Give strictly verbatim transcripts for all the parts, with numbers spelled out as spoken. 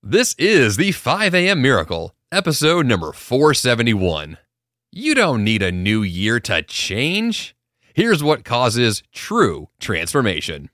This is the five a.m. Miracle, episode number four seventy-one. You don't need a new year to change. Here's what causes true transformation.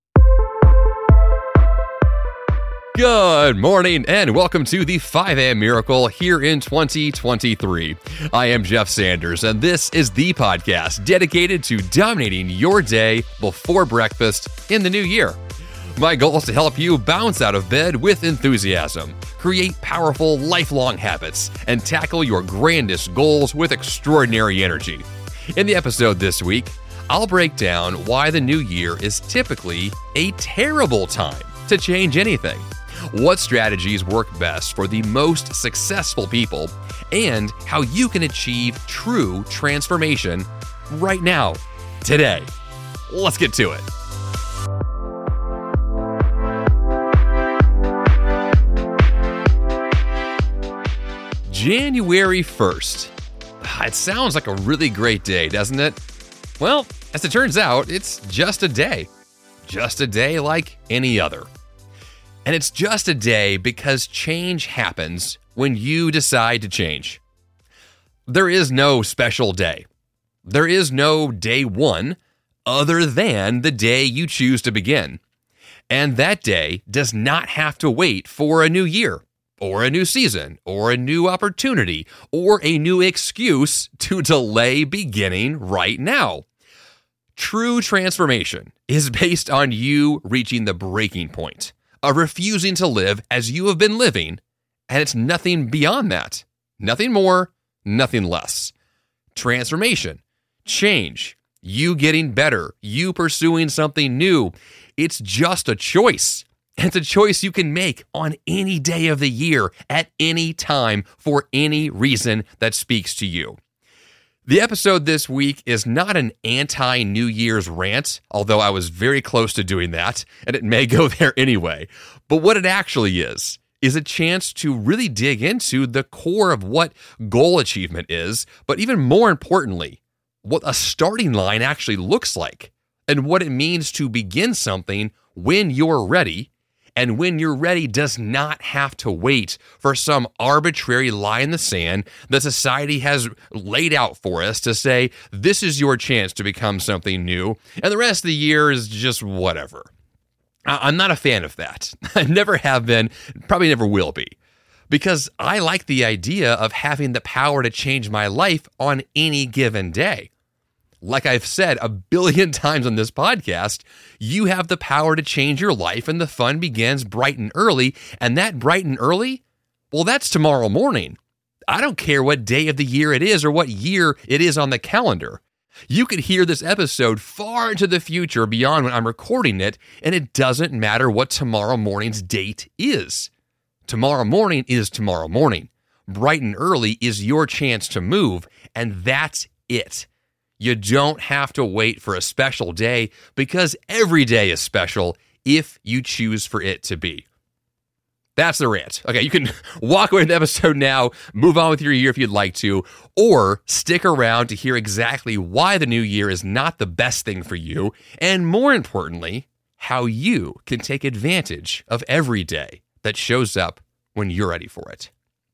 Good morning and welcome to the five a.m. Miracle here in twenty twenty-three. I am Jeff Sanders and this is the podcast dedicated to dominating your day before breakfast in the new year. My goal is to help you bounce out of bed with enthusiasm, create powerful, lifelong habits, and tackle your grandest goals with extraordinary energy. In the episode this week, I'll break down why the new year is typically a terrible time to change anything, what strategies work best for the most successful people, and how you can achieve true transformation right now, today. Let's get to it. January first. It sounds like a really great day, doesn't it? Well, as it turns out, it's just a day. Just a day like any other. And it's just a day because change happens when you decide to change. There is no special day. There is no day one other than the day you choose to begin. And that day does not have to wait for a new year, or a new season, or a new opportunity, or a new excuse to delay beginning right now. True transformation is based on you reaching the breaking point of refusing to live as you have been living, and it's nothing beyond that. Nothing more, nothing less. Transformation, change, you getting better, you pursuing something new. It's just a choice. It's a choice you can make on any day of the year, at any time, for any reason that speaks to you. The episode this week is not an anti-New Year's rant, although I was very close to doing that, and it may go there anyway. But what it actually is, is a chance to really dig into the core of what goal achievement is, but even more importantly, what a starting line actually looks like, and what it means to begin something when you're ready. And when you're ready does not have to wait for some arbitrary line in the sand that society has laid out for us to say, this is your chance to become something new, and the rest of the year is just whatever. I'm not a fan of that. I never have been, probably never will be, because I like the idea of having the power to change my life on any given day. Like I've said a billion times on this podcast, you have the power to change your life, and the fun begins bright and early. And that bright and early, well, that's tomorrow morning. I don't care what day of the year it is or what year it is on the calendar. You could hear this episode far into the future beyond when I'm recording it, and it doesn't matter what tomorrow morning's date is. Tomorrow morning is tomorrow morning. Bright and early is your chance to move, and that's it. You don't have to wait for a special day because every day is special if you choose for it to be. That's the rant. Okay, you can walk away from the episode now, move on with your year if you'd like to, or stick around to hear exactly why the new year is not the best thing for you, and more importantly, how you can take advantage of every day that shows up when you're ready for it.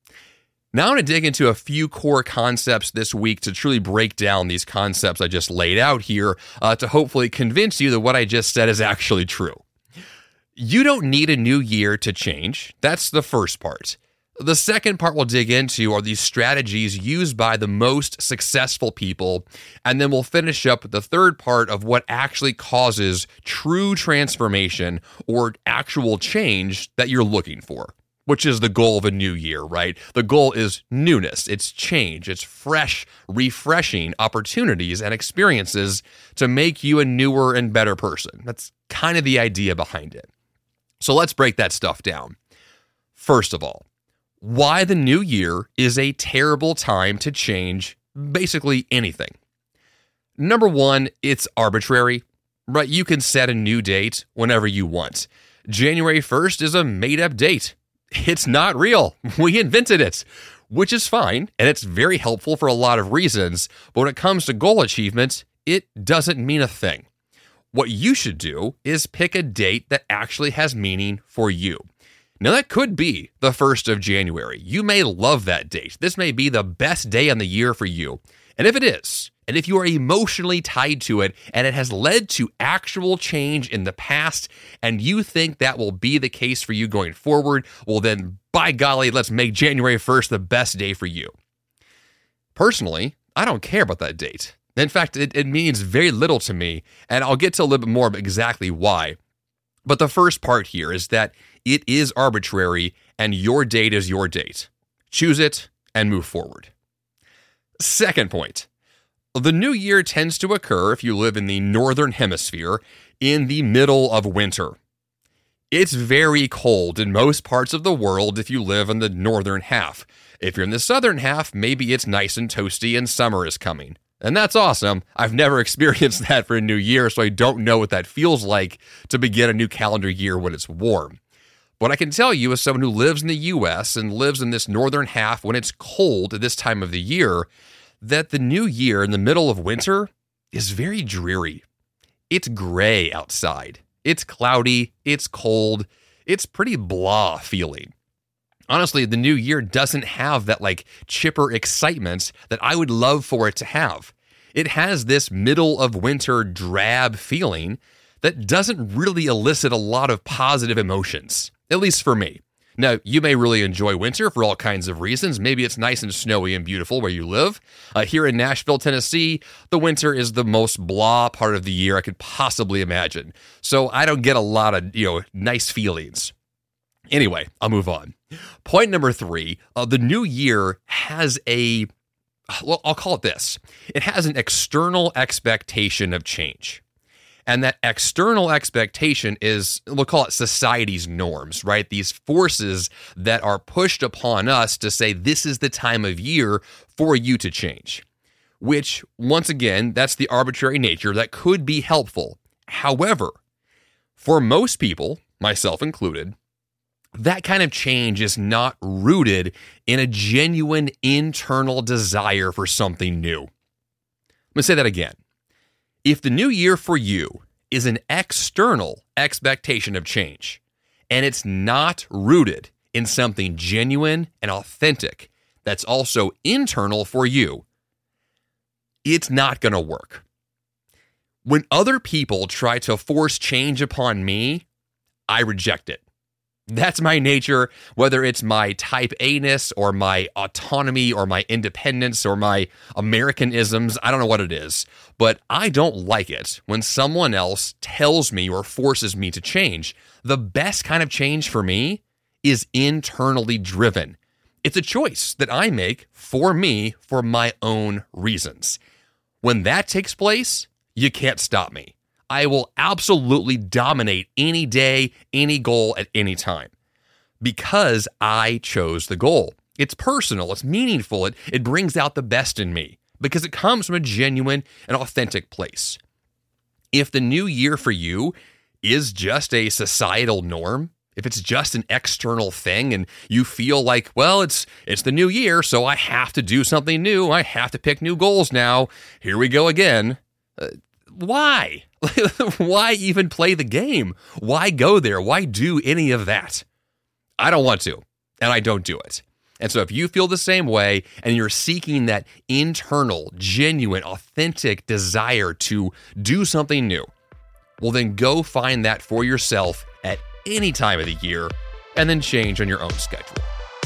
Now I'm going to dig into a few core concepts this week to truly break down these concepts I just laid out here uh, to hopefully convince you that what I just said is actually true. You don't need a new year to change. That's the first part. The second part we'll dig into are these strategies used by the most successful people, and then we'll finish up with the third part of what actually causes true transformation or actual change that you're looking for, which is the goal of a new year, right? The goal is newness, it's change, it's fresh, refreshing opportunities and experiences to make you a newer and better person. That's kind of the idea behind it. So let's break that stuff down. First of all, why the new year is a terrible time to change basically anything. Number one, it's arbitrary, right? You can set a new date whenever you want. January first is a made-up date. It's not real. We invented it, which is fine, and it's very helpful for a lot of reasons. But when it comes to goal achievement, it doesn't mean a thing. What you should do is pick a date that actually has meaning for you. Now, that could be the first of January. You may love that date. This may be the best day on the year for you. And if it is, and if you are emotionally tied to it, and it has led to actual change in the past, and you think that will be the case for you going forward, well then, by golly, let's make January first the best day for you. Personally, I don't care about that date. In fact, it, it means very little to me, and I'll get to a little bit more of exactly why. But the first part here is that it is arbitrary, and your date is your date. Choose it and move forward. Second point. The new year tends to occur, if you live in the northern hemisphere, in the middle of winter. It's very cold in most parts of the world if you live in the northern half. If you're in the southern half, maybe it's nice and toasty and summer is coming. And that's awesome. I've never experienced that for a new year, so I don't know what that feels like to begin a new calendar year when it's warm. But I can tell you, as someone who lives in the U S and lives in this northern half when it's cold at this time of the year, that the new year in the middle of winter is very dreary. It's gray outside. It's cloudy. It's cold. It's pretty blah feeling. Honestly, the new year doesn't have that like chipper excitement that I would love for it to have. It has this middle of winter drab feeling that doesn't really elicit a lot of positive emotions, at least for me. Now, you may really enjoy winter for all kinds of reasons. Maybe it's nice and snowy and beautiful where you live. Uh, here in Nashville, Tennessee, the winter is the most blah part of the year I could possibly imagine. So I don't get a lot of, you know, nice feelings. Anyway, I'll move on. Point number three, uh, the new year has a, well, I'll call it this. It has an external expectation of change. And that external expectation is, we'll call it society's norms, right? These forces that are pushed upon us to say this is the time of year for you to change. Which, once again, that's the arbitrary nature that could be helpful. However, for most people, myself included, that kind of change is not rooted in a genuine internal desire for something new. Let me say that again. If the new year for you is an external expectation of change, and it's not rooted in something genuine and authentic that's also internal for you, it's not going to work. When other people try to force change upon me, I reject it. That's my nature, whether it's my type A-ness or my autonomy or my independence or my Americanisms. I don't know what it is, but I don't like it when someone else tells me or forces me to change. The best kind of change for me is internally driven. It's a choice that I make for me for my own reasons. When that takes place, you can't stop me. I will absolutely dominate any day, any goal at any time because I chose the goal. It's personal, it's meaningful, it, it brings out the best in me because it comes from a genuine and authentic place. If the new year for you is just a societal norm, if it's just an external thing and you feel like, well, it's it's the new year, so I have to do something new, I have to pick new goals now, here we go again, uh, why? Why even play the game? Why go there? Why do any of that? I don't want to, and I don't do it. And so if you feel the same way and you're seeking that internal, genuine, authentic desire to do something new, well, then go find that for yourself at any time of the year and then change on your own schedule.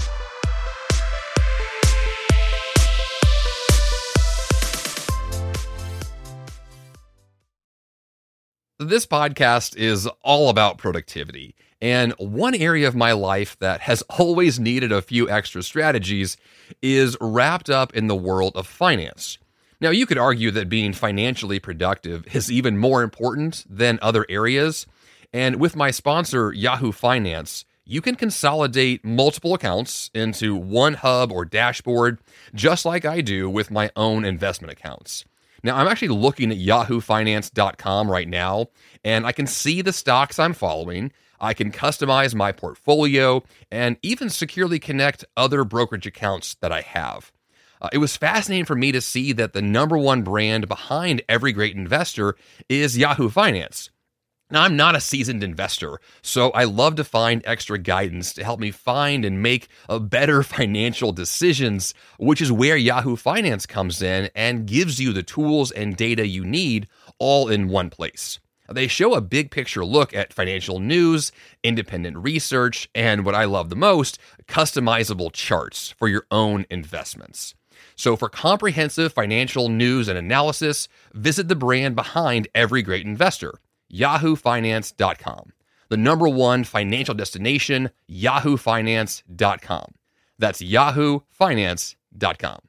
This podcast is all about productivity, and one area of my life that has always needed a few extra strategies is wrapped up in the world of finance. Now, you could argue that being financially productive is even more important than other areas, and with my sponsor, Yahoo Finance, you can consolidate multiple accounts into one hub or dashboard, just like I do with my own investment accounts. Now, I'm actually looking at yahoo finance dot com right now, and I can see the stocks I'm following. I can customize my portfolio and even securely connect other brokerage accounts that I have. Uh, it was fascinating for me to see that the number one brand behind every great investor is Yahoo Finance. Now, I'm not a seasoned investor, so I love to find extra guidance to help me find and make a better financial decisions, which is where Yahoo Finance comes in and gives you the tools and data you need all in one place. They show a big picture look at financial news, independent research, and what I love the most, customizable charts for your own investments. So for comprehensive financial news and analysis, visit the brand behind every great investor, yahoo finance dot com. The number one financial destination, yahoo finance dot com. That's yahoo finance dot com.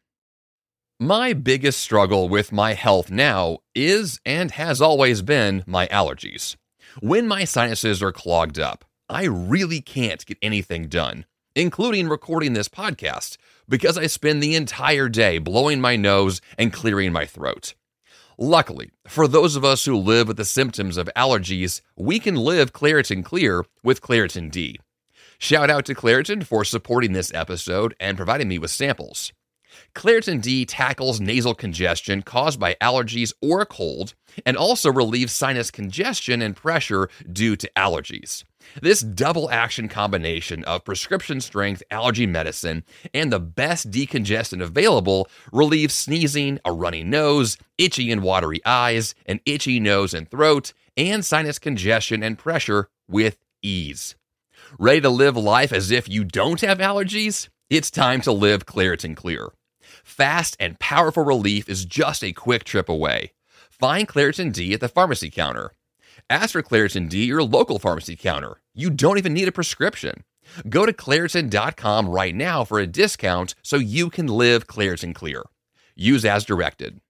My biggest struggle with my health now is and has always been my allergies. When my sinuses are clogged up, I really can't get anything done, including recording this podcast, because I spend the entire day blowing my nose and clearing my throat. Luckily, for those of us who live with the symptoms of allergies, we can live Claritin Clear with Claritin D. Shout out to Claritin for supporting this episode and providing me with samples. Claritin D tackles nasal congestion caused by allergies or a cold, and also relieves sinus congestion and pressure due to allergies. This double action combination of prescription strength allergy medicine and the best decongestant available relieves sneezing, a runny nose, itchy and watery eyes, an itchy nose and throat, and sinus congestion and pressure with ease. Ready to live life as if you don't have allergies? It's time to live Claritin Clear. Fast and powerful relief is just a quick trip away. Find Claritin D at the pharmacy counter. Ask for Claritin D at your local pharmacy counter. You don't even need a prescription. Go to Claritin dot com right now for a discount so you can live Claritin Clear. Use as directed.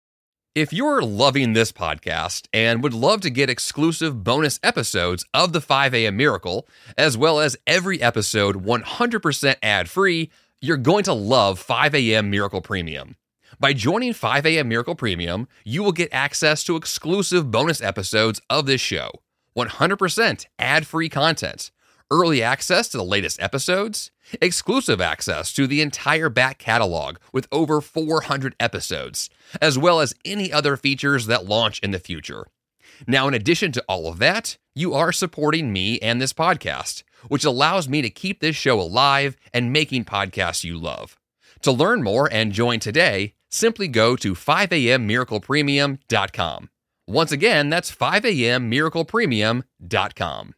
If you're loving this podcast and would love to get exclusive bonus episodes of the five a.m. Miracle, as well as every episode one hundred percent ad-free, you're going to love five a.m. Miracle Premium. By joining five a.m. Miracle Premium, you will get access to exclusive bonus episodes of this show, one hundred percent ad-free content, early access to the latest episodes, exclusive access to the entire back catalog with over four hundred episodes, as well as any other features that launch in the future. Now, in addition to all of that, you are supporting me and this podcast, which allows me to keep this show alive and making podcasts you love. To learn more and join today, simply go to five a m miracle premium dot com. Once again, that's five a m miracle premium dot com.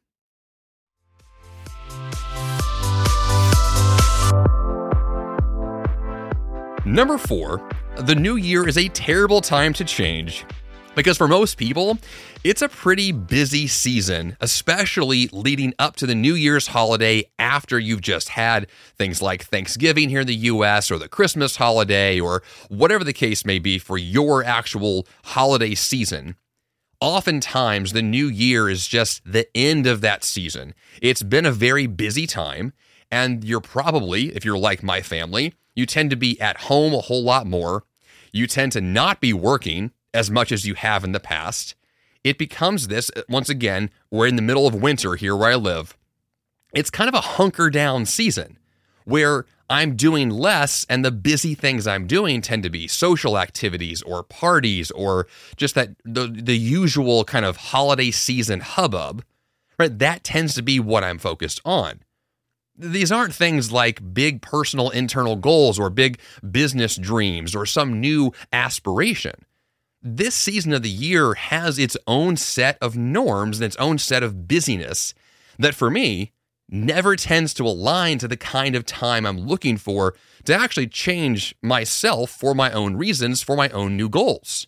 Number four, the new year is a terrible time to change. Because for most people, it's a pretty busy season, especially leading up to the New Year's holiday after you've just had things like Thanksgiving here in the U S or the Christmas holiday or whatever the case may be for your actual holiday season. Oftentimes, the new year is just the end of that season. It's been a very busy time, and you're probably, if you're like my family, you tend to be at home a whole lot more. You tend to not be working as much as you have in the past. It becomes this, once again, we're in the middle of winter here where I live. It's kind of a hunker down season where I'm doing less, and the busy things I'm doing tend to be social activities or parties or just that the, the usual kind of holiday season hubbub, right? That tends to be what I'm focused on. These aren't things like big personal internal goals or big business dreams or some new aspiration. This season of the year has its own set of norms and its own set of busyness that for me never tends to align to the kind of time I'm looking for to actually change myself for my own reasons, for my own new goals.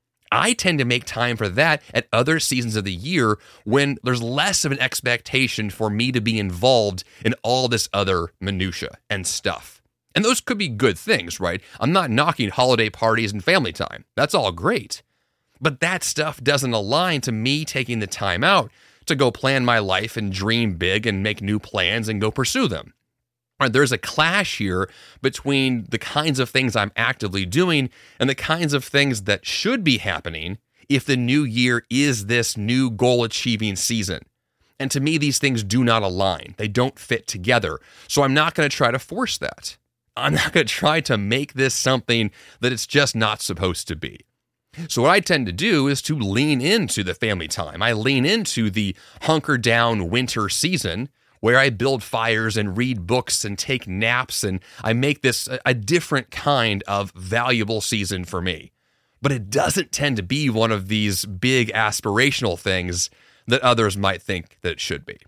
I tend to make time for that at other seasons of the year when there's less of an expectation for me to be involved in all this other minutia and stuff. And those could be good things, right? I'm not knocking holiday parties and family time. That's all great. But that stuff doesn't align to me taking the time out to go plan my life and dream big and make new plans and go pursue them. Right, there's a clash here between the kinds of things I'm actively doing and the kinds of things that should be happening if the new year is this new goal-achieving season. And to me, these things do not align. They don't fit together. So I'm not going to try to force that. I'm not going to try to make this something that it's just not supposed to be. So what I tend to do is to lean into the family time. I lean into the hunker down winter season where I build fires and read books and take naps, and I make this a, a different kind of valuable season for me. But it doesn't tend to be one of these big aspirational things that others might think that it should be.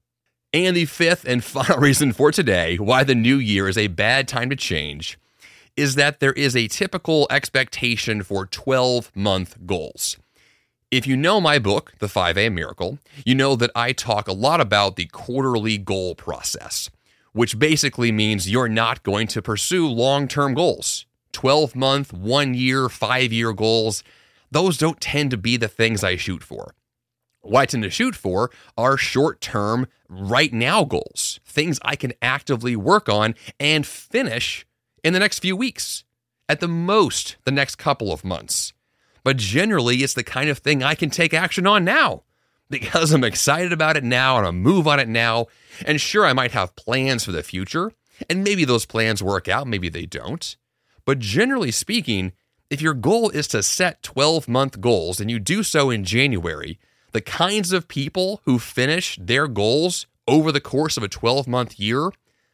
And the fifth and final reason for today why the new year is a bad time to change is that there is a typical expectation for twelve-month goals. If you know my book, The five A M Miracle, you know that I talk a lot about the quarterly goal process, which basically means you're not going to pursue long-term goals. twelve-month, one-year, five-year goals, those don't tend to be the things I shoot for. What I tend to shoot for are short-term, right-now goals, things I can actively work on and finish in the next few weeks, at the most the next couple of months. But generally, it's the kind of thing I can take action on now because I'm excited about it now and I move on it now. And sure, I might have plans for the future, and maybe those plans work out, maybe they don't. But generally speaking, if your goal is to set twelve-month goals and you do so in January, the kinds of people who finish their goals over the course of a twelve-month year,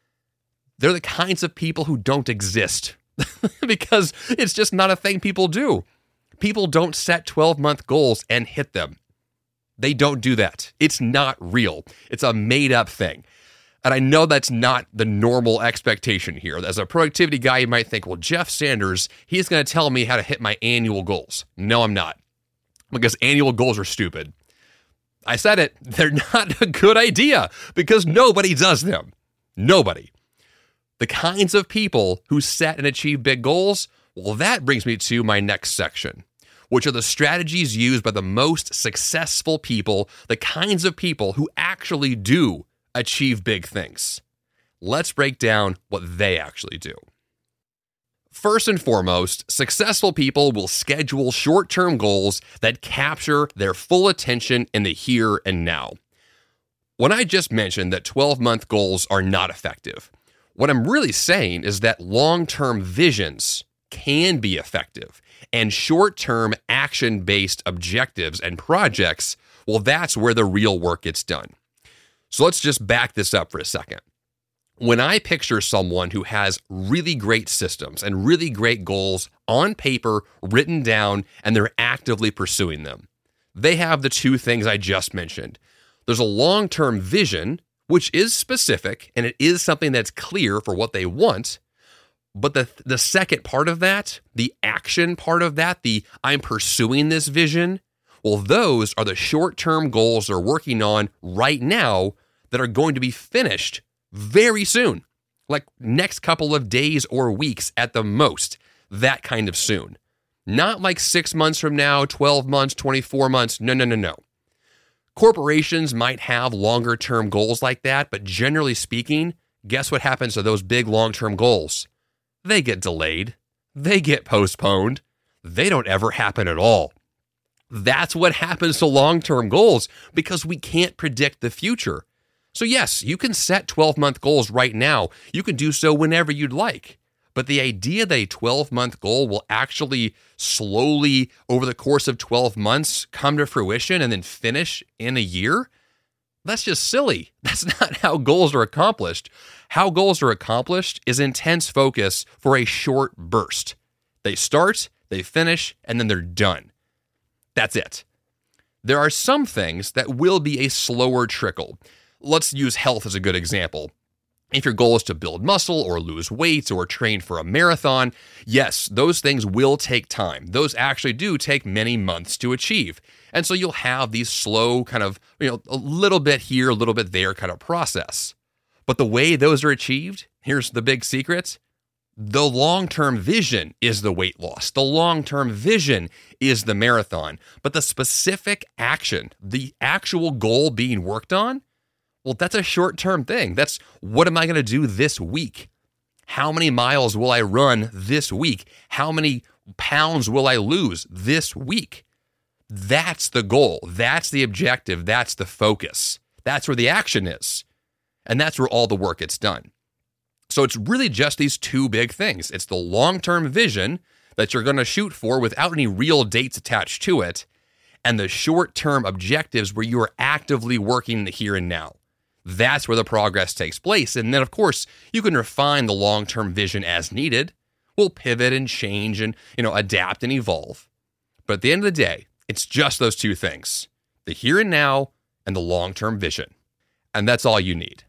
they're the kinds of people who don't exist because it's just not a thing people do. People don't set twelve-month goals and hit them. They don't do that. It's not real. It's a made-up thing. And I know that's not the normal expectation here. As a productivity guy, you might think, well, Jeff Sanders, he's going to tell me how to hit my annual goals. No, I'm not. Because annual goals are stupid. I said it. They're not a good idea because nobody does them. Nobody. The kinds of people who set and achieve big goals, well, that brings me to my next section, which are the strategies used by the most successful people, the kinds of people who actually do achieve big things. Let's break down what they actually do. First and foremost, successful people will schedule short-term goals that capture their full attention in the here and now. When I just mentioned that twelve-month goals are not effective, what I'm really saying is that long-term visions can be effective, and short-term action-based objectives and projects, well, that's where the real work gets done. So let's just back this up for a second. When I picture someone who has really great systems and really great goals on paper, written down, and they're actively pursuing them, they have the two things I just mentioned. There's a long-term vision, which is specific, and it is something that's clear for what they want. But the the second part of that, the action part of that, the I'm pursuing this vision, well, those are the short-term goals they're working on right now that are going to be finished very soon, like next couple of days or weeks at the most, that kind of soon. Not like six months from now, twelve months, twenty-four months. No, no, no, no. Corporations might have longer-term goals like that, but generally speaking, guess what happens to those big long-term goals? They get delayed. They get postponed. They don't ever happen at all. That's what happens to long-term goals because we can't predict the future. So yes, you can set twelve-month goals right now. You can do so whenever you'd like. But the idea that a twelve-month goal will actually slowly, over the course of twelve months, come to fruition and then finish in a year, that's just silly. That's not how goals are accomplished. How goals are accomplished is intense focus for a short burst. They start, they finish, and then they're done. That's it. There are some things that will be a slower trickle. Let's use health as a good example. If your goal is to build muscle or lose weight or train for a marathon, yes, those things will take time. Those actually do take many months to achieve. And so you'll have these slow kind of, you know, a little bit here, a little bit there kind of process. But the way those are achieved, here's the big secret. The long-term vision is the weight loss. The long-term vision is the marathon. But the specific action, the actual goal being worked on, well, that's a short-term thing. That's what am I going to do this week? How many miles will I run this week? How many pounds will I lose this week? That's the goal. That's the objective. That's the focus. That's where the action is. And that's where all the work gets done. So it's really just these two big things. It's the long-term vision that you're going to shoot for without any real dates attached to it, and the short-term objectives where you are actively working in the here and now. That's where the progress takes place. And then, of course, you can refine the long-term vision as needed. We'll pivot and change and, you know, adapt and evolve. But at the end of the day, it's just those two things, the here and now and the long-term vision. And that's all you need.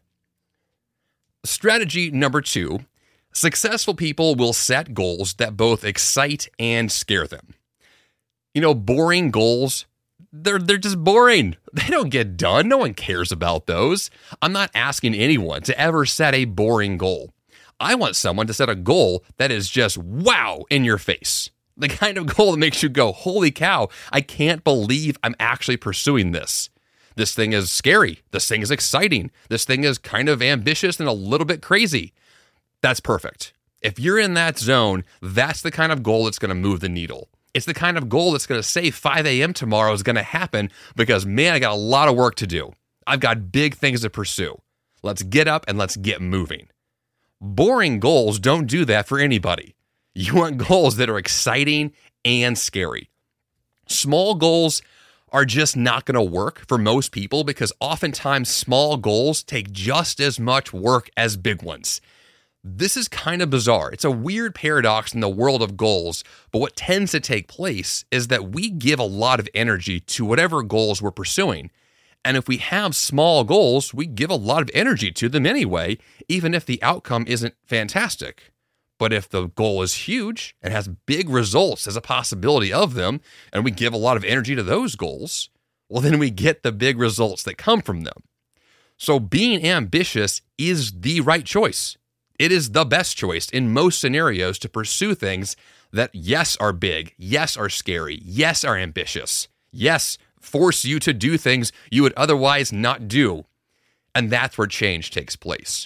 Strategy number two, successful people will set goals that both excite and scare them. You know, boring goals, they're they're just boring. They don't get done. No one cares about those. I'm not asking anyone to ever set a boring goal. I want someone to set a goal that is just wow in your face. The kind of goal that makes you go, holy cow, I can't believe I'm actually pursuing this. This thing is scary. This thing is exciting. This thing is kind of ambitious and a little bit crazy. That's perfect. If you're in that zone, that's the kind of goal that's going to move the needle. It's the kind of goal that's going to say five a.m. tomorrow is going to happen because, man, I got a lot of work to do. I've got big things to pursue. Let's get up and let's get moving. Boring goals don't do that for anybody. You want goals that are exciting and scary. Small goals are just not going to work for most people because oftentimes small goals take just as much work as big ones. This is kind of bizarre. It's a weird paradox in the world of goals, but what tends to take place is that we give a lot of energy to whatever goals we're pursuing. And if we have small goals, we give a lot of energy to them anyway, even if the outcome isn't fantastic. But if the goal is huge and has big results as a possibility of them, and we give a lot of energy to those goals, well, then we get the big results that come from them. So being ambitious is the right choice. It is the best choice in most scenarios to pursue things that, yes, are big, yes, are scary, yes, are ambitious, yes, force you to do things you would otherwise not do. And that's where change takes place.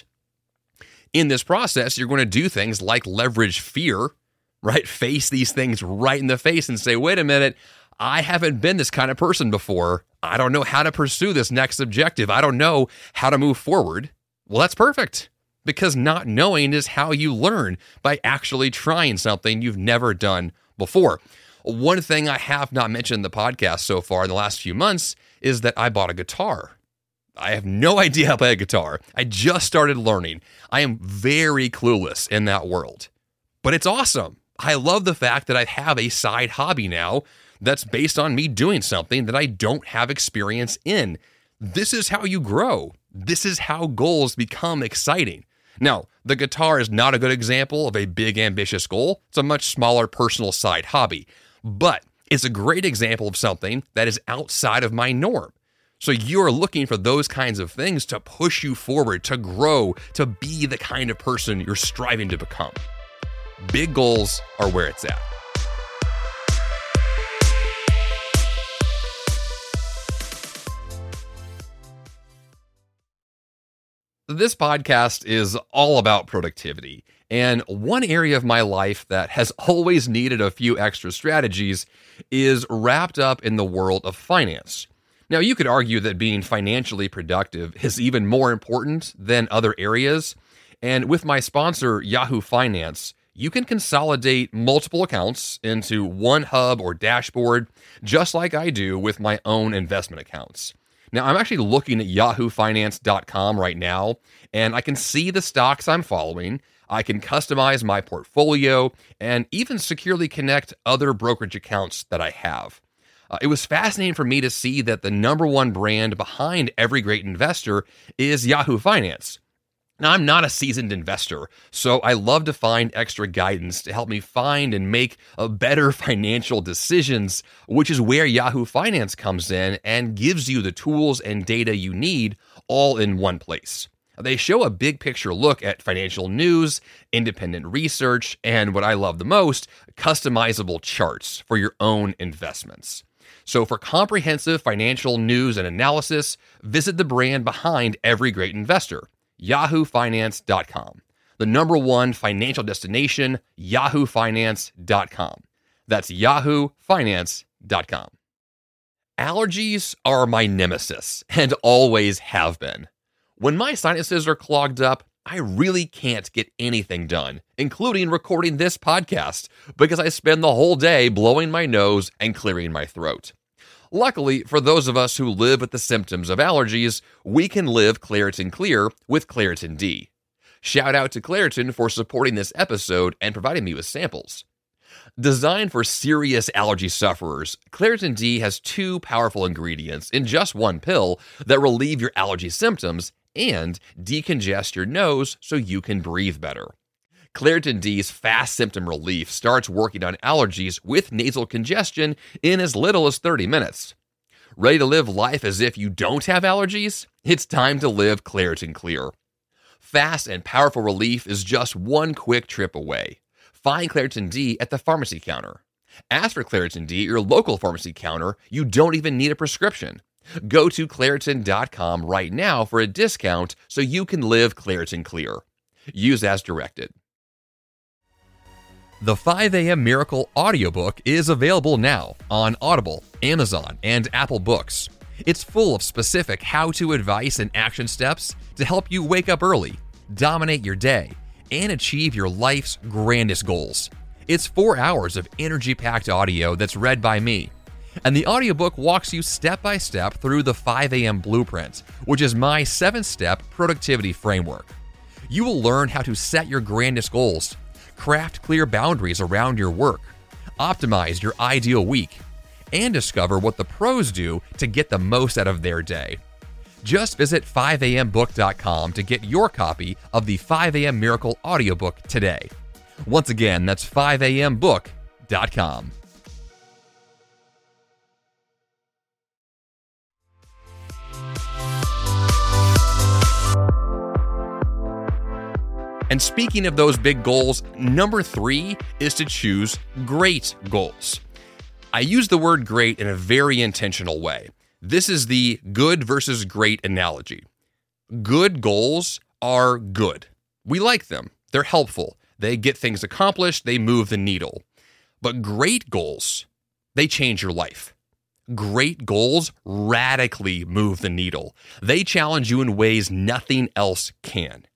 In this process, you're going to do things like leverage fear, right? Face these things right in the face and say, wait a minute, I haven't been this kind of person before. I don't know how to pursue this next objective. I don't know how to move forward. Well, that's perfect, because not knowing is how you learn, by actually trying something you've never done before. One thing I have not mentioned in the podcast so far in the last few months is that I bought a guitar. I have no idea how to play a guitar. I just started learning. I am very clueless in that world, but it's awesome. I love the fact that I have a side hobby now that's based on me doing something that I don't have experience in. This is how you grow. This is how goals become exciting. Now, the guitar is not a good example of a big, ambitious goal. It's a much smaller personal side hobby, but it's a great example of something that is outside of my norm. So you're looking for those kinds of things to push you forward, to grow, to be the kind of person you're striving to become. Big goals are where it's at. This podcast is all about productivity, and one area of my life that has always needed a few extra strategies is wrapped up in the world of finance. Now, you could argue that being financially productive is even more important than other areas, and with my sponsor, Yahoo Finance, you can consolidate multiple accounts into one hub or dashboard, just like I do with my own investment accounts. Now, I'm actually looking at yahoo finance dot com right now, and I can see the stocks I'm following. I can customize my portfolio and even securely connect other brokerage accounts that I have. Uh, it was fascinating for me to see that the number one brand behind every great investor is Yahoo Finance. Now, I'm not a seasoned investor, so I love to find extra guidance to help me find and make a better financial decisions, which is where Yahoo Finance comes in and gives you the tools and data you need all in one place. They show a big picture look at financial news, independent research, and what I love the most, customizable charts for your own investments. So for comprehensive financial news and analysis, visit the brand behind every great investor, yahoo finance dot com. The number one financial destination, yahoo finance dot com. That's yahoo finance dot com. Allergies are my nemesis and always have been. When my sinuses are clogged up, I really can't get anything done, including recording this podcast, because I spend the whole day blowing my nose and clearing my throat. Luckily, for those of us who live with the symptoms of allergies, we can live Claritin Clear with Claritin D. Shout out to Claritin for supporting this episode and providing me with samples. Designed for serious allergy sufferers, Claritin D has two powerful ingredients in just one pill that relieve your allergy symptoms and decongest your nose so you can breathe better. Claritin D's fast symptom relief starts working on allergies with nasal congestion in as little as thirty minutes. Ready to live life as if you don't have allergies? It's time to live Claritin Clear. Fast and powerful relief is just one quick trip away. Find Claritin D at the pharmacy counter. Ask for Claritin D at your local pharmacy counter. You don't even need a prescription. Go to Claritin dot com right now for a discount so you can live Claritin Clear. Use as directed. The five a.m. Miracle audiobook is available now on Audible, Amazon, and Apple Books. It's full of specific how-to advice and action steps to help you wake up early, dominate your day, and achieve your life's grandest goals. It's four hours of energy-packed audio that's read by me. And the audiobook walks you step by step through the five a.m. Blueprint, which is my seven-step productivity framework. You will learn how to set your grandest goals, craft clear boundaries around your work, optimize your ideal week, and discover what the pros do to get the most out of their day. Just visit five a m book dot com to get your copy of the five a.m. Miracle audiobook today. Once again, that's five a m book dot com. And speaking of those big goals, number three is to choose great goals. I use the word great in a very intentional way. This is the good versus great analogy. Good goals are good. We like them. They're helpful. They get things accomplished. They move the needle. But great goals, they change your life. Great goals radically move the needle. They challenge you in ways nothing else can.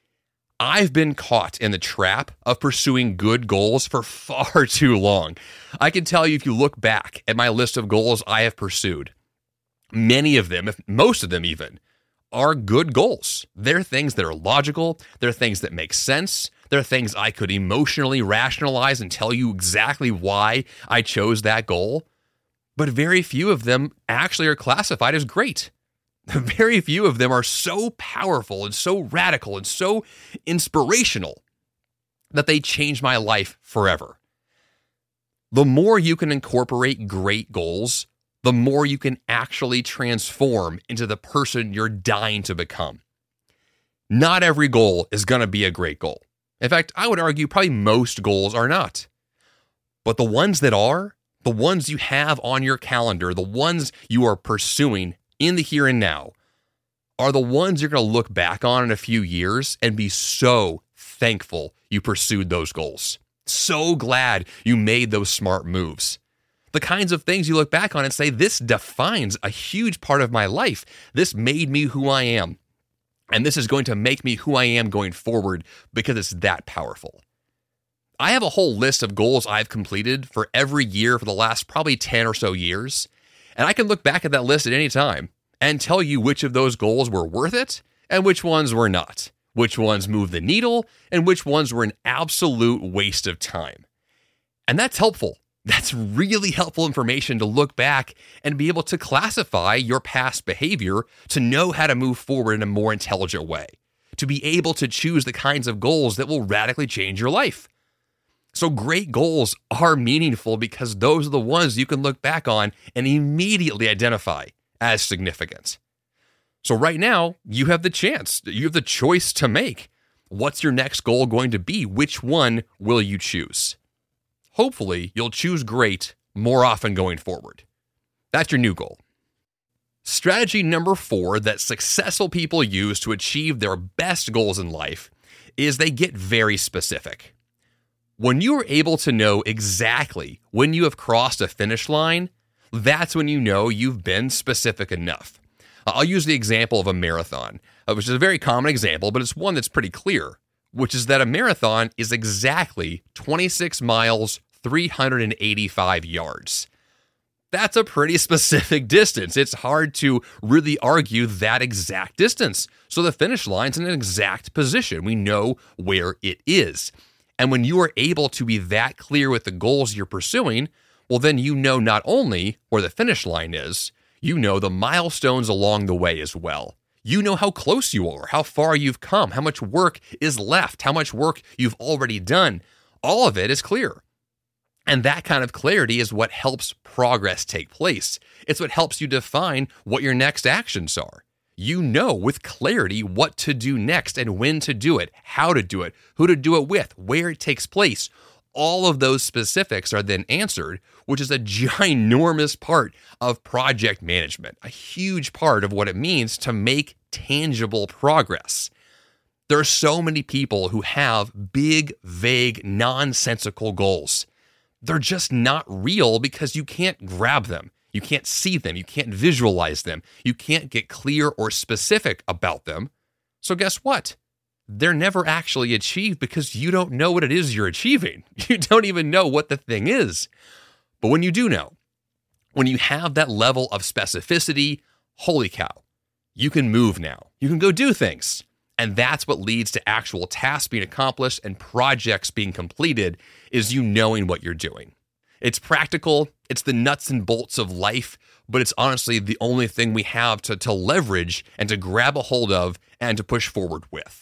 I've been caught in the trap of pursuing good goals for far too long. I can tell you, if you look back at my list of goals I have pursued, many of them, if most of them even, are good goals. They're things that are logical. They're things that make sense. They're things I could emotionally rationalize and tell you exactly why I chose that goal. But very few of them actually are classified as great. Very few of them are so powerful and so radical and so inspirational that they change my life forever. The more you can incorporate great goals, the more you can actually transform into the person you're dying to become. Not every goal is going to be a great goal. In fact, I would argue probably most goals are not. But the ones that are, the ones you have on your calendar, the ones you are pursuing in the here and now, are the ones you're going to look back on in a few years and be so thankful you pursued those goals. So glad you made those smart moves. The kinds of things you look back on and say, this defines a huge part of my life. This made me who I am. And this is going to make me who I am going forward because it's that powerful. I have a whole list of goals I've completed for every year for the last probably ten or so years. And I can look back at that list at any time and tell you which of those goals were worth it and which ones were not, which ones moved the needle and which ones were an absolute waste of time. And that's helpful. That's really helpful information to look back and be able to classify your past behavior to know how to move forward in a more intelligent way, to be able to choose the kinds of goals that will radically change your life. So great goals are meaningful because those are the ones you can look back on and immediately identify as significant. So right now, you have the chance, you have the choice to make. What's your next goal going to be? Which one will you choose? Hopefully, you'll choose great more often going forward. That's your new goal. Strategy number four that successful people use to achieve their best goals in life is they get very specific. When you are able to know exactly when you have crossed a finish line, that's when you know you've been specific enough. I'll use the example of a marathon. uh, which is a very common example, but it's one that's pretty clear, which is that a marathon is exactly twenty-six miles, three hundred eighty-five yards. That's a pretty specific distance. It's hard to really argue that exact distance. So the finish line's in an exact position. We know where it is. And when you are able to be that clear with the goals you're pursuing, well, then you know not only where the finish line is, you know the milestones along the way as well. You know how close you are, how far you've come, how much work is left, how much work you've already done. All of it is clear. And that kind of clarity is what helps progress take place. It's what helps you define what your next actions are. You know with clarity what to do next and when to do it, how to do it, who to do it with, where it takes place. All of those specifics are then answered, which is a ginormous part of project management, a huge part of what it means to make tangible progress. There are so many people who have big, vague, nonsensical goals. They're just not real because you can't grab them. You can't see them. You can't visualize them. You can't get clear or specific about them. So guess what? They're never actually achieved because you don't know what it is you're achieving. You don't even know what the thing is. But when you do know, when you have that level of specificity, holy cow, you can move now. You can go do things. And that's what leads to actual tasks being accomplished and projects being completed, is you knowing what you're doing. It's practical, it's the nuts and bolts of life, but it's honestly the only thing we have to, to leverage and to grab a hold of and to push forward with.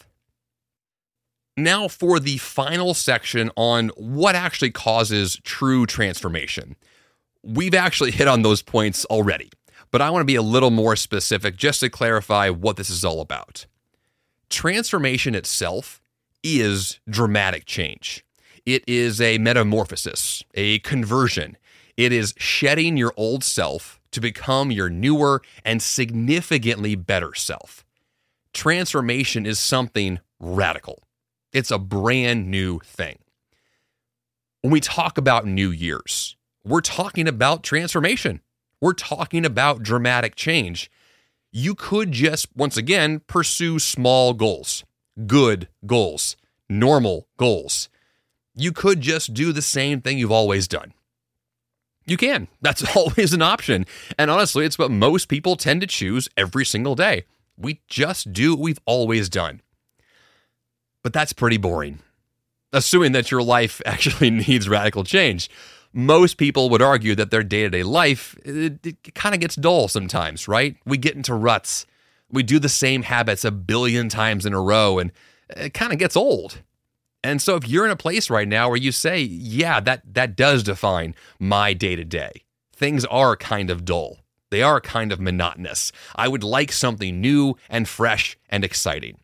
Now for the final section on what actually causes true transformation. We've actually hit on those points already, but I want to be a little more specific just to clarify what this is all about. Transformation itself is dramatic change. It is a metamorphosis, a conversion. It is shedding your old self to become your newer and significantly better self. Transformation is something radical. It's a brand new thing. When we talk about New Year's, we're talking about transformation. We're talking about dramatic change. You could just, once again, pursue small goals, good goals, normal goals. You could just do the same thing you've always done. You can. That's always an option. And honestly, it's what most people tend to choose every single day. We just do what we've always done. But that's pretty boring, assuming that your life actually needs radical change. Most people would argue that their day-to-day life, it, it kind of gets dull sometimes, right? We get into ruts. We do the same habits a billion times in a row, and it kind of gets old. And so if you're in a place right now where you say, yeah, that, that does define my day-to-day, things are kind of dull. They are kind of monotonous. I would like something new and fresh and exciting.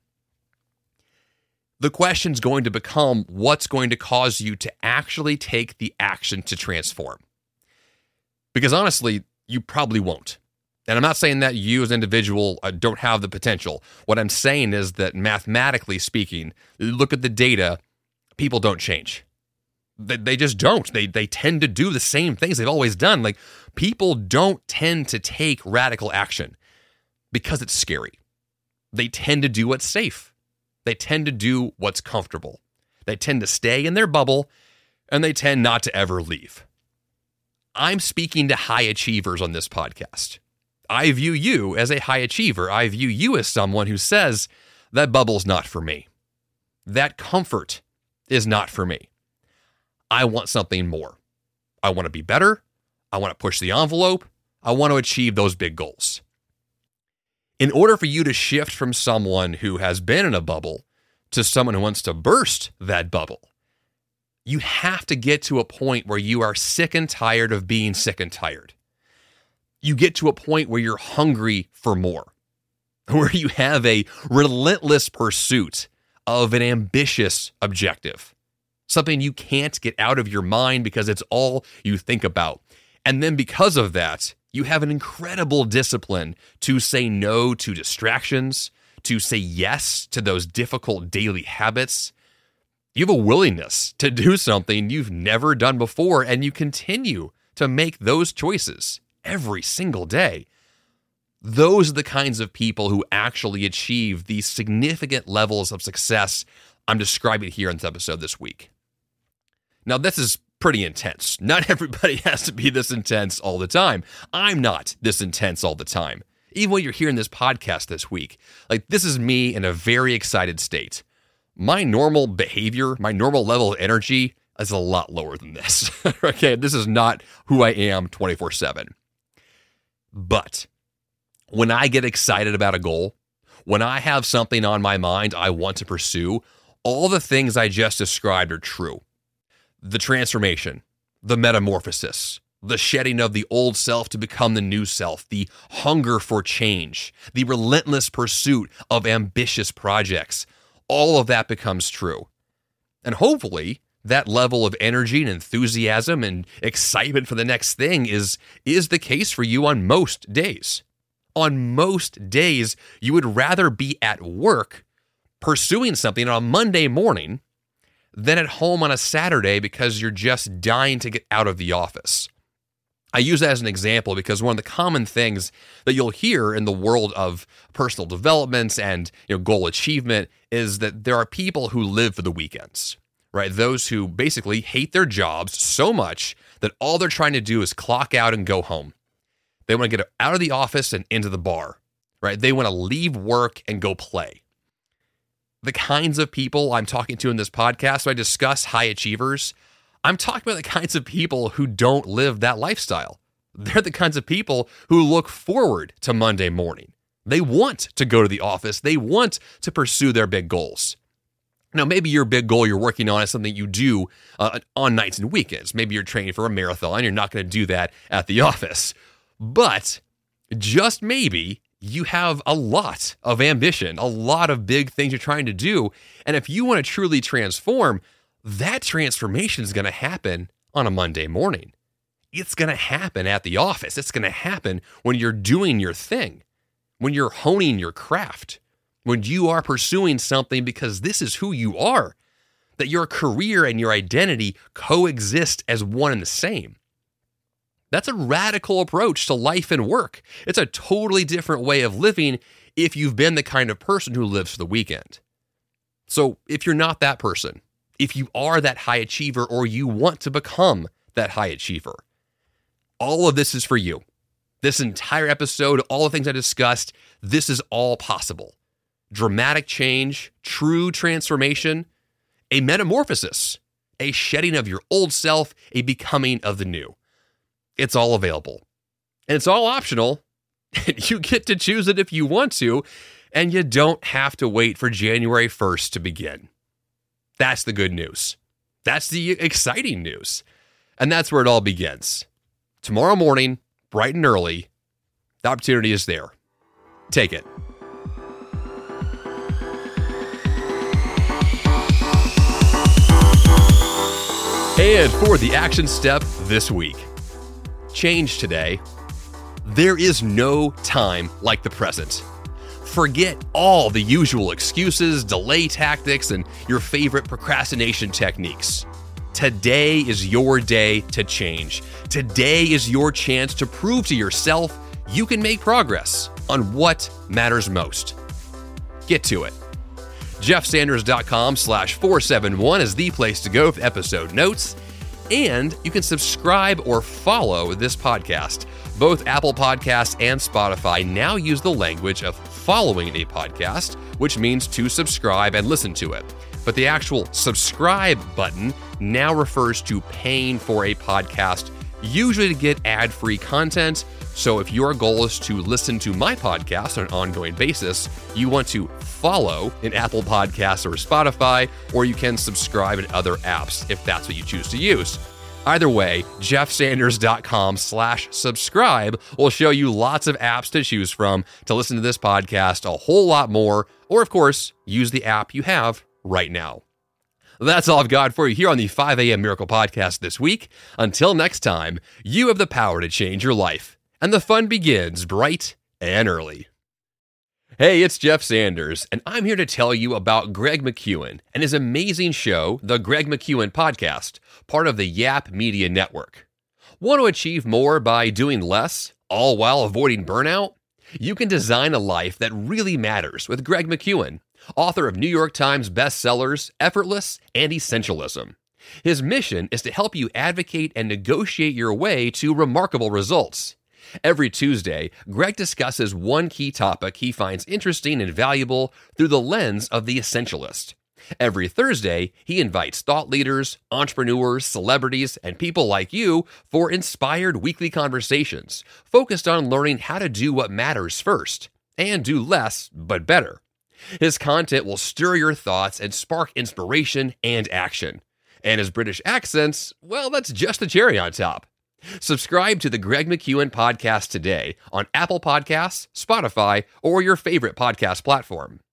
The question's going to become what's going to cause you to actually take the action to transform. Because honestly, you probably won't. And I'm not saying that you as an individual uh, don't have the potential. What I'm saying is that mathematically speaking, look at the data, people don't change. They, they just don't. They, they tend to do the same things they've always done. Like, people don't tend to take radical action because it's scary. They tend to do what's safe. They tend to do what's comfortable. They tend to stay in their bubble, and they tend not to ever leave. I'm speaking to high achievers on this podcast. I view you as a high achiever. I view you as someone who says, that bubble's not for me. That comfort is not for me. I want something more. I want to be better. I want to push the envelope. I want to achieve those big goals. In order for you to shift from someone who has been in a bubble to someone who wants to burst that bubble, you have to get to a point where you are sick and tired of being sick and tired. You get to a point where you're hungry for more, where you have a relentless pursuit of an ambitious objective, something you can't get out of your mind because it's all you think about. And then because of that, you have an incredible discipline to say no to distractions, to say yes to those difficult daily habits. You have a willingness to do something you've never done before, and you continue to make those choices every single day. Those are the kinds of people who actually achieve these significant levels of success I'm describing here in this episode this week. Now, this is pretty intense. Not everybody has to be this intense all the time. I'm not this intense all the time. Even when you're hearing this podcast this week, like this is me in a very excited state. My normal behavior, my normal level of energy is a lot lower than this. Okay, this is not who I am twenty-four seven. But when I get excited about a goal, when I have something on my mind I want to pursue, all the things I just described are true. The transformation, the metamorphosis, the shedding of the old self to become the new self, the hunger for change, the relentless pursuit of ambitious projects, all of that becomes true. And hopefully, that level of energy and enthusiasm and excitement for the next thing is, is the case for you on most days. On most days, you would rather be at work pursuing something on a Monday morning than at home on a Saturday because you're just dying to get out of the office. I use that as an example because one of the common things that you'll hear in the world of personal development and you know, goal achievement is that there are people who live for the weekends, right? Those who basically hate their jobs so much that all they're trying to do is clock out and go home. They want to get out of the office and into the bar, right? They want to leave work and go play. The kinds of people I'm talking to in this podcast, when I discuss high achievers, I'm talking about the kinds of people who don't live that lifestyle. They're the kinds of people who look forward to Monday morning. They want to go to the office. They want to pursue their big goals. Now, maybe your big goal you're working on is something you do uh, on nights and weekends. Maybe you're training for a marathon. You're not going to do that at the office. But just maybe you have a lot of ambition, a lot of big things you're trying to do. And if you want to truly transform, that transformation is going to happen on a Monday morning. It's going to happen at the office. It's going to happen when you're doing your thing, when you're honing your craft, when you are pursuing something because this is who you are, that your career and your identity coexist as one and the same. That's a radical approach to life and work. It's a totally different way of living if you've been the kind of person who lives for the weekend. So if you're not that person, if you are that high achiever or you want to become that high achiever, all of this is for you. This entire episode, all the things I discussed, this is all possible. Dramatic change, true transformation, a metamorphosis, a shedding of your old self, a becoming of the new. It's all available. And it's all optional. You get to choose it if you want to, and you don't have to wait for January first to begin. That's the good news. That's the exciting news. And that's where it all begins. Tomorrow morning, bright and early, the opportunity is there. Take it. And for the action step this week, change today. There is no time like the present. Forget all the usual excuses, delay tactics, and your favorite procrastination techniques. Today is your day to change. Today is your chance to prove to yourself you can make progress on what matters most. Get to it. jeffsanders.com slash 471 is the place to go for episode notes. And you can subscribe or follow this podcast. Both Apple Podcasts and Spotify now use the language of following a podcast, which means to subscribe and listen to it. But the actual subscribe button now refers to paying for a podcast, usually to get ad-free content. So if your goal is to listen to my podcast on an ongoing basis, you want to follow in Apple Podcasts or Spotify, or you can subscribe in other apps if that's what you choose to use. Either way, jeffsanders.com slash subscribe will show you lots of apps to choose from to listen to this podcast, a whole lot more, or of course, use the app you have right now. That's all I've got for you here on the five a.m. Miracle Podcast this week. Until next time, you have the power to change your life, and the fun begins bright and early. Hey, it's Jeff Sanders, and I'm here to tell you about Greg McKeown and his amazing show, The Greg McKeown Podcast, part of the Yap Media Network. Want to achieve more by doing less, all while avoiding burnout? You can design a life that really matters with Greg McKeown, author of New York Times bestsellers Effortless and Essentialism. His mission is to help you advocate and negotiate your way to remarkable results. Every Tuesday, Greg discusses one key topic he finds interesting and valuable through the lens of the essentialist. Every Thursday, he invites thought leaders, entrepreneurs, celebrities, and people like you for inspired weekly conversations focused on learning how to do what matters first and do less but better. His content will stir your thoughts and spark inspiration and action. And his British accents, well, that's just the cherry on top. Subscribe to the Greg McKeown Podcast today on Apple Podcasts, Spotify, or your favorite podcast platform.